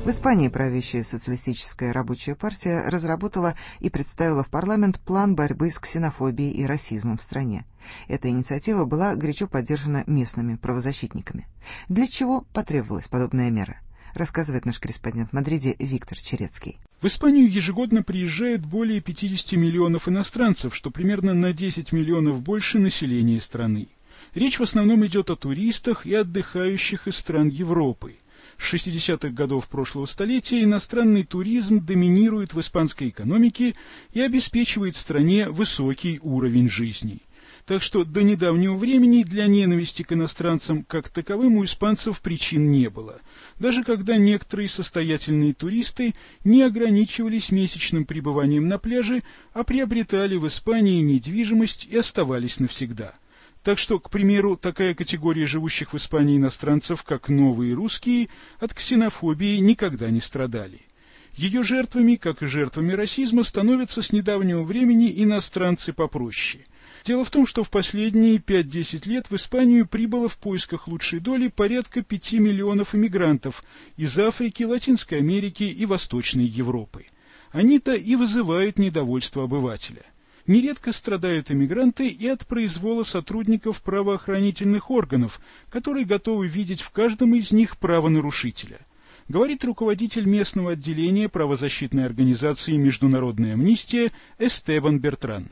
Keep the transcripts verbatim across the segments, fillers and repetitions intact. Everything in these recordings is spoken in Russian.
В Испании правящая социалистическая рабочая партия разработала и представила в парламент план борьбы с ксенофобией и расизмом в стране. Эта инициатива была горячо поддержана местными правозащитниками. Для чего потребовалась подобная мера? Рассказывает наш корреспондент в Мадриде Виктор Черецкий. В Испанию ежегодно приезжают более пятьдесят миллионов иностранцев, что примерно на десять миллионов больше населения страны. Речь в основном идет о туристах и отдыхающих из стран Европы. С шестидесятых годов прошлого столетия иностранный туризм доминирует в испанской экономике и обеспечивает стране высокий уровень жизни. Так что до недавнего времени для ненависти к иностранцам как таковым у испанцев причин не было, даже когда некоторые состоятельные туристы не ограничивались месячным пребыванием на пляже, а приобретали в Испании недвижимость и оставались навсегда. Так что, к примеру, такая категория живущих в Испании иностранцев, как новые русские, от ксенофобии никогда не страдали. Ее жертвами, как и жертвами расизма, становятся с недавнего времени иностранцы попроще. Дело в том, что в последние пять-десять лет в Испанию прибыло в поисках лучшей доли порядка пяти миллионов иммигрантов из Африки, Латинской Америки и Восточной Европы. Они-то и вызывают недовольство обывателя. Нередко страдают иммигранты и от произвола сотрудников правоохранительных органов, которые готовы видеть в каждом из них правонарушителя. Говорит руководитель местного отделения правозащитной организации «Международная амнистия» Эстебан Бертран.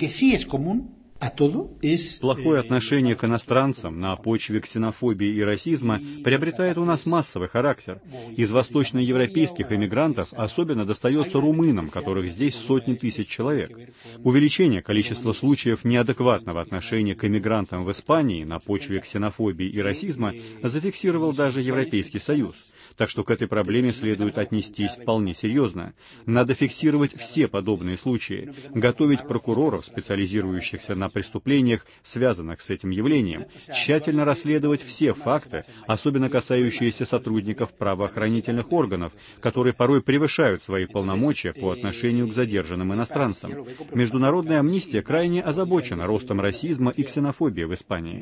Плохое отношение к иностранцам на почве ксенофобии и расизма приобретает у нас массовый характер. Из восточноевропейских эмигрантов особенно достается румынам, которых здесь сотни тысяч человек. Увеличение количества случаев неадекватного отношения к эмигрантам в Испании на почве ксенофобии и расизма зафиксировал даже Европейский Союз. Так что к этой проблеме следует отнестись вполне серьезно. Надо фиксировать все подобные случаи, готовить прокуроров, специализирующихся на преступлениях, связанных с этим явлением, тщательно расследовать все факты, особенно касающиеся сотрудников правоохранительных органов, которые порой превышают свои полномочия по отношению к задержанным иностранцам. Международная амнистия крайне озабочена ростом расизма и ксенофобии в Испании.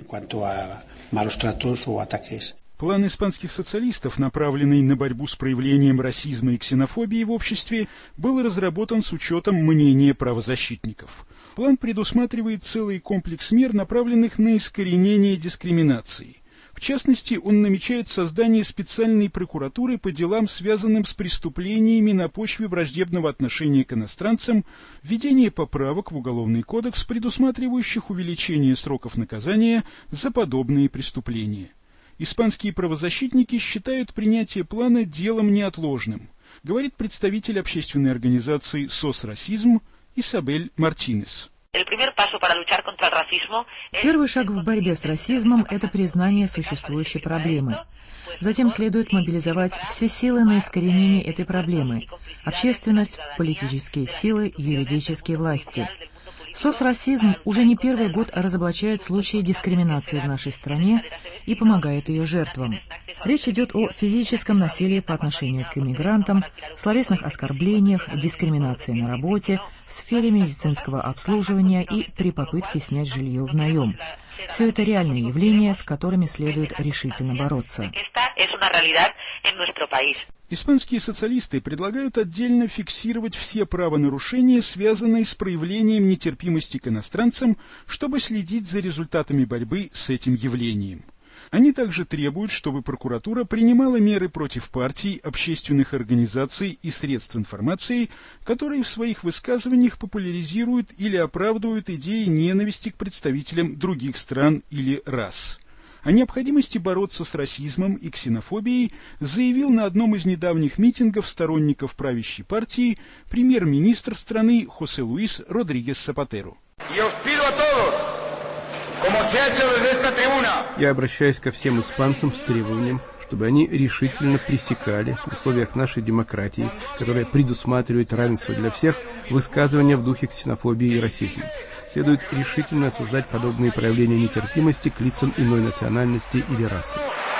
План испанских социалистов, направленный на борьбу с проявлением расизма и ксенофобии в обществе, был разработан с учетом мнения правозащитников. План предусматривает целый комплекс мер, направленных на искоренение дискриминации. В частности, он намечает создание специальной прокуратуры по делам, связанным с преступлениями на почве враждебного отношения к иностранцам, введение поправок в Уголовный кодекс, предусматривающих увеличение сроков наказания за подобные преступления. Испанские правозащитники считают принятие плана делом неотложным, говорит представитель общественной организации «СОС-Расизм» Исабель Мартинес. Первый шаг в борьбе с расизмом – это признание существующей проблемы. Затем следует мобилизовать все силы на искоренение этой проблемы – общественность, политические силы, юридические власти. СОС-Расизм уже не первый год разоблачает случаи дискриминации в нашей стране и помогает ее жертвам. Речь идет о физическом насилии по отношению к иммигрантам, словесных оскорблениях, дискриминации на работе, в сфере медицинского обслуживания и при попытке снять жилье в наем. Все это реальные явления, с которыми следует решительно бороться. Испанские социалисты предлагают отдельно фиксировать все правонарушения, связанные с проявлением нетерпимости к иностранцам, чтобы следить за результатами борьбы с этим явлением. Они также требуют, чтобы прокуратура принимала меры против партий, общественных организаций и средств информации, которые в своих высказываниях популяризируют или оправдывают идеи ненависти к представителям других стран или рас. О необходимости бороться с расизмом и ксенофобией заявил на одном из недавних митингов сторонников правящей партии премьер-министр страны Хосе Луис Родригес Сапатеро. Я обращаюсь ко всем испанцам с требованием, чтобы они решительно пресекали в условиях нашей демократии, которая предусматривает равенство для всех, высказывания в духе ксенофобии и расизма. Следует решительно осуждать подобные проявления нетерпимости к лицам иной национальности или расы.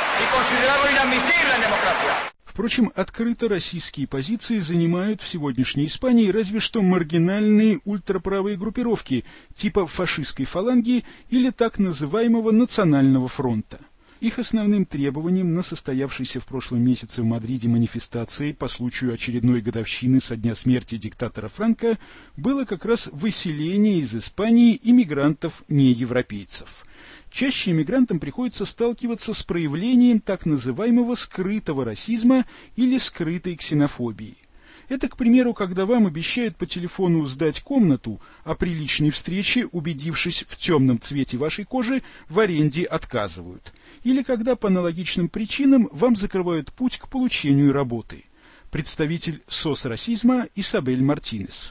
Впрочем, открыто российские позиции занимают в сегодняшней Испании разве что маргинальные ультраправые группировки типа фашистской фаланги или так называемого Национального фронта. Их основным требованием на состоявшейся в прошлом месяце в Мадриде манифестации по случаю очередной годовщины со дня смерти диктатора Франко было как раз выселение из Испании иммигрантов-неевропейцев. Чаще иммигрантам приходится сталкиваться с проявлением так называемого скрытого расизма или скрытой ксенофобии. Это, к примеру, когда вам обещают по телефону сдать комнату, а при личной встрече, убедившись в темном цвете вашей кожи, в аренде отказывают. Или когда по аналогичным причинам вам закрывают путь к получению работы. Представитель соцрасизма Исабель Мартинес.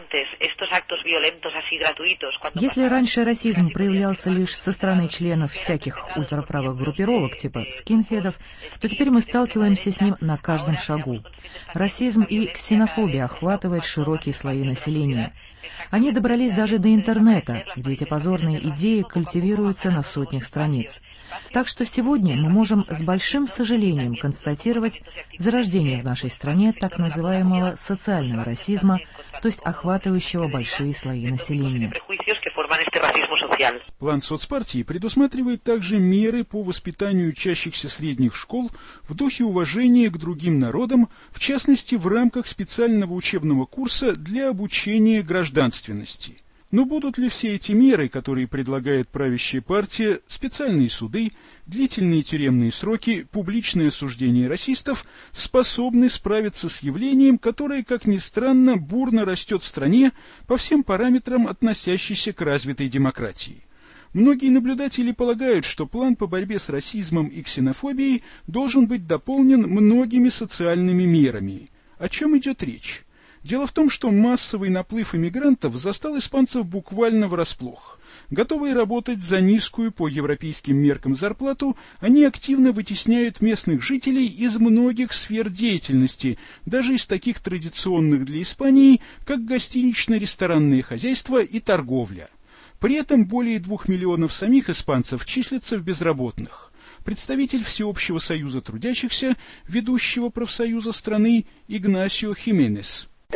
Если раньше расизм проявлялся лишь со стороны членов всяких ультраправых группировок типа скинхедов, то теперь мы сталкиваемся с ним на каждом шагу. Расизм и ксенофобия охватывают широкие слои населения. Они добрались даже до интернета, где эти позорные идеи культивируются на сотнях страниц. Так что сегодня мы можем с большим сожалением констатировать зарождение в нашей стране так называемого социального расизма, то есть охватывающего большие слои населения. План соцпартии предусматривает также меры по воспитанию учащихся средних школ в духе уважения к другим народам, в частности в рамках специального учебного курса для обучения гражданственности. Но будут ли все эти меры, которые предлагает правящая партия, специальные суды, длительные тюремные сроки, публичное осуждение расистов, способны справиться с явлением, которое, как ни странно, бурно растет в стране по всем параметрам, относящейся к развитой демократии? Многие наблюдатели полагают, что план по борьбе с расизмом и ксенофобией должен быть дополнен многими социальными мерами. О чем идет речь? Дело в том, что массовый наплыв иммигрантов застал испанцев буквально врасплох. Готовые работать за низкую по европейским меркам зарплату, они активно вытесняют местных жителей из многих сфер деятельности, даже из таких традиционных для Испании, как гостинично-ресторанное хозяйство и торговля. При этом более двух миллионов самих испанцев числятся в безработных. Представитель Всеобщего союза трудящихся, ведущего профсоюза страны, Игнасио Хименес. В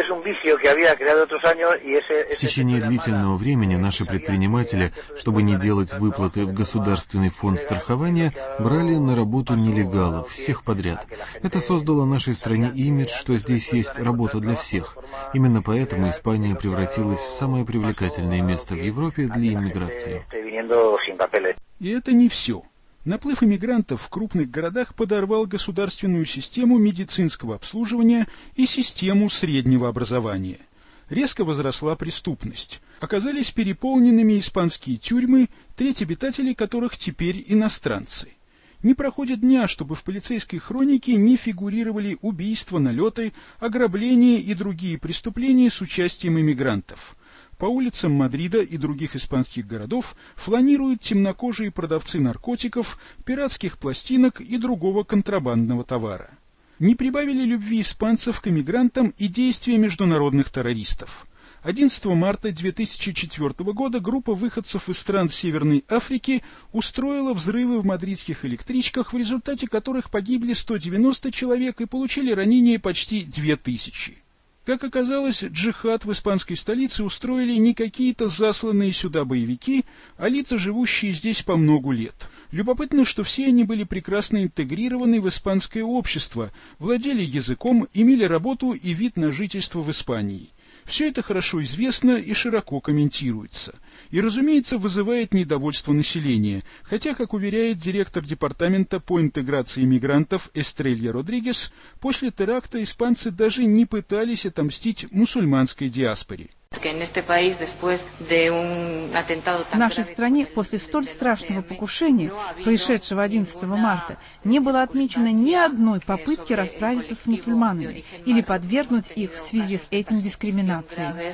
течение длительного времени наши предприниматели, чтобы не делать выплаты в Государственный фонд страхования, брали на работу нелегалов, всех подряд. Это создало нашей стране имидж, что здесь есть работа для всех. Именно поэтому Испания превратилась в самое привлекательное место в Европе для иммиграции. И это не все. Наплыв иммигрантов в крупных городах подорвал государственную систему медицинского обслуживания и систему среднего образования. Резко возросла преступность. Оказались переполненными испанские тюрьмы, треть обитателей которых теперь иностранцы. Не проходит дня, чтобы в полицейской хронике не фигурировали убийства, налеты, ограбления и другие преступления с участием иммигрантов. По улицам Мадрида и других испанских городов фланируют темнокожие продавцы наркотиков, пиратских пластинок и другого контрабандного товара. Не прибавили любви испанцев к иммигрантам и действия международных террористов. одиннадцатого марта две тысячи четвёртого года группа выходцев из стран Северной Африки устроила взрывы в мадридских электричках, в результате которых погибли сто девяносто человек и получили ранения почти две тысячи. Как оказалось, джихад в испанской столице устроили не какие-то засланные сюда боевики, а лица, живущие здесь по многу лет. Любопытно, что все они были прекрасно интегрированы в испанское общество, владели языком, имели работу и вид на жительство в Испании. Все это хорошо известно и широко комментируется. И, разумеется, вызывает недовольство населения, хотя, как уверяет директор департамента по интеграции мигрантов Эстрелья Родригес, после теракта испанцы даже не пытались отомстить мусульманской диаспоре. В нашей стране после столь страшного покушения, происшедшего одиннадцатого марта, не было отмечено ни одной попытки расправиться с мусульманами или подвергнуть их в связи с этим дискриминацией.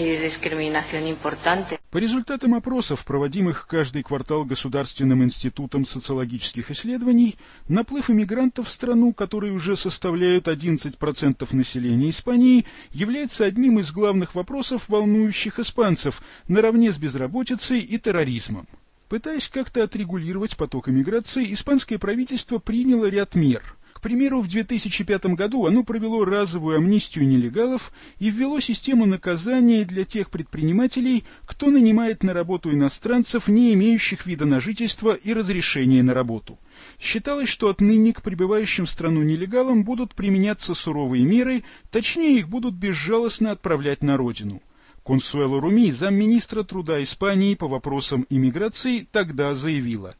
По результатам опросов, проводимых каждый квартал Государственным институтом социологических исследований, наплыв иммигрантов в страну, которые уже составляют одиннадцать процентов населения Испании, является одним из главных вопросов, волнующих испанцев, наравне с безработицей и терроризмом. Пытаясь как-то отрегулировать поток эмиграции, испанское правительство приняло ряд мер. К примеру, в две тысячи пятом году оно провело разовую амнистию нелегалов и ввело систему наказания для тех предпринимателей, кто нанимает на работу иностранцев, не имеющих вида на жительство и разрешения на работу. Считалось, что отныне к прибывающим в страну нелегалам будут применяться суровые меры, точнее их будут безжалостно отправлять на родину. Консуэло Руми, замминистра труда Испании по вопросам иммиграции, тогда заявила: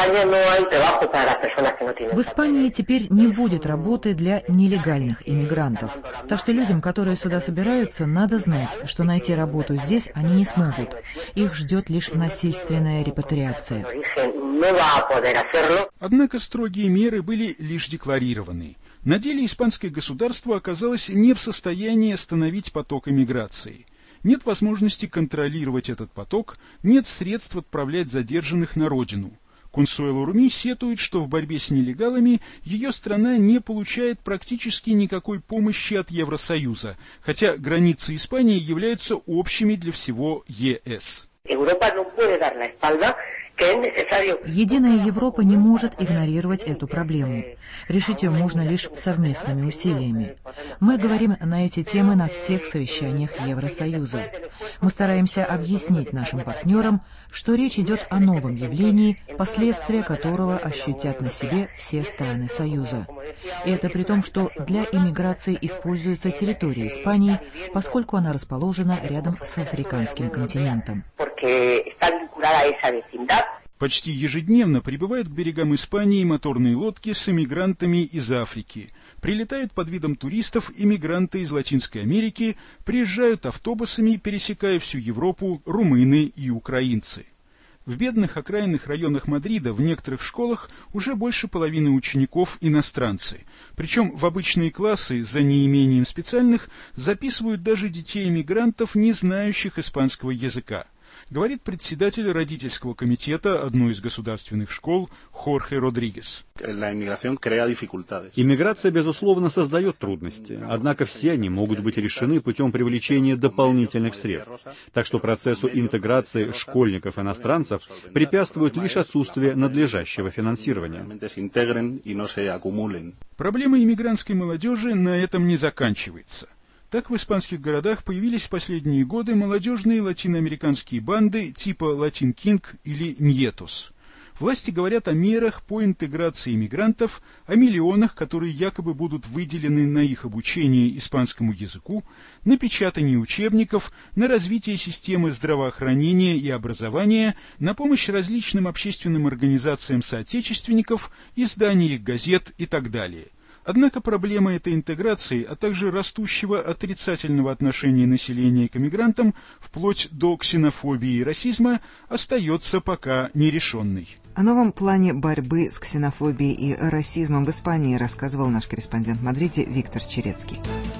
в Испании теперь не будет работы для нелегальных иммигрантов. Так что людям, которые сюда собираются, надо знать, что найти работу здесь они не смогут. Их ждет лишь насильственная репатриация. Однако строгие меры были лишь декларированы. На деле испанское государство оказалось не в состоянии остановить поток иммиграции. Нет возможности контролировать этот поток, нет средств отправлять задержанных на родину. Консуэло Руми сетует, что в борьбе с нелегалами ее страна не получает практически никакой помощи от Евросоюза, хотя границы Испании являются общими для всего Е Эс. Единая Европа не может игнорировать эту проблему. Решить ее можно лишь совместными усилиями. Мы говорим на эти темы на всех совещаниях Евросоюза. Мы стараемся объяснить нашим партнерам, что речь идет о новом явлении, последствия которого ощутят на себе все страны Союза. И это при том, что для иммиграции используется территория Испании, поскольку она расположена рядом с африканским континентом. Почти ежедневно прибывают к берегам Испании моторные лодки с иммигрантами из Африки. Прилетают под видом туристов иммигранты из Латинской Америки, приезжают автобусами, пересекая всю Европу, румыны и украинцы. В бедных окраинных районах Мадрида в некоторых школах уже больше половины учеников иностранцы. Причем в обычные классы, за неимением специальных, записывают даже детей-иммигрантов, не знающих испанского языка. Говорит председатель родительского комитета одной из государственных школ Хорхе Родригес. Иммиграция, безусловно, создает трудности, однако все они могут быть решены путем привлечения дополнительных средств. Так что процессу интеграции школьников-иностранцев препятствует лишь отсутствие надлежащего финансирования. Проблема иммигрантской молодежи на этом не заканчивается. Так в испанских городах появились в последние годы молодежные латиноамериканские банды типа «Латин Кинг» или «Ньетос». Власти говорят о мерах по интеграции иммигрантов, о миллионах, которые якобы будут выделены на их обучение испанскому языку, на печатание учебников, на развитие системы здравоохранения и образования, на помощь различным общественным организациям соотечественников, издание их газет и так далее. Однако проблема этой интеграции, а также растущего отрицательного отношения населения к иммигрантам, вплоть до ксенофобии и расизма, остается пока нерешенной. О новом плане борьбы с ксенофобией и расизмом в Испании рассказывал наш корреспондент в Мадриде Виктор Черецкий.